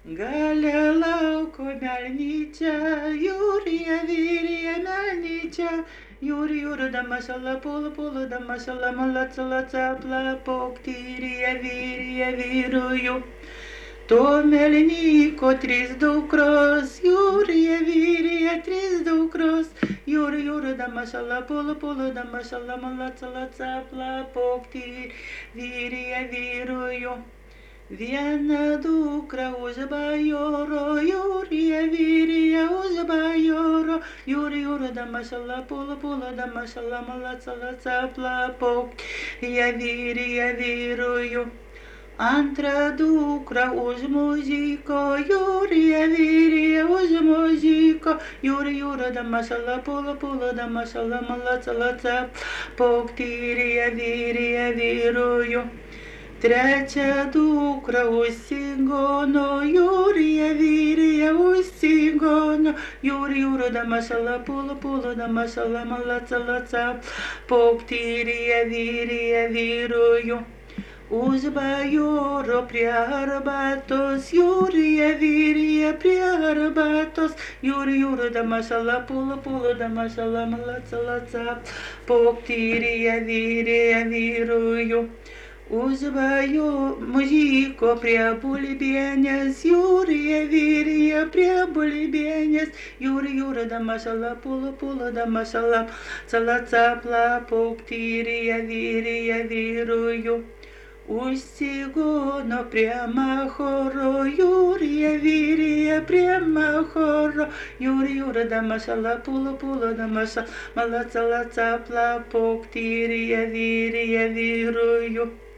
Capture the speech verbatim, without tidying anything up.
Галя лауко мельниця, Юрія вірія мельниця, Юр Юра да масала пола пола да масала малаца лаца плапок тірія вірія вірую. То мельнико тріздов крос, Юрія вірія тріздов крос, Юр Юра да масала пола пола да масала малаца лаца плапок тірія вірія вірую. Viena dukra uz bajoro, Jūrija vīrija uz bajoro, Jūri jūra da mašala, pula pula da mašala, malaca laca plapok, ja vīrija vīruju. Antra dukra uz muziko, Jūrija vīrija uz muziko, Jūri jūra da mašala, pula pula da mašala, malaca laca plapok, tīrija vīrija vīruju. Третя дукра усігоно, Юрія вірія усігоно, Юр Юра да машала, пула пула да машала, малаца лаца, поктірія вірія вірую. Узбайоро приарбатос, Юрія вірія приарбатос, Юр Юра да машала, пула пула да машала, малаца лаца, поктірія вірія вірую. Узбаю музико прябули бенес, Юрия вирия прябули бенес, Юри Юра да машала, пула пула да машала, цала цапла поктирия вирия вирую. Устигоно прямо хоро, Юрия вирия прямо хоро, Юри Юра да машала, пула пула да машала, мала цала цапла поктирия вирия вирую.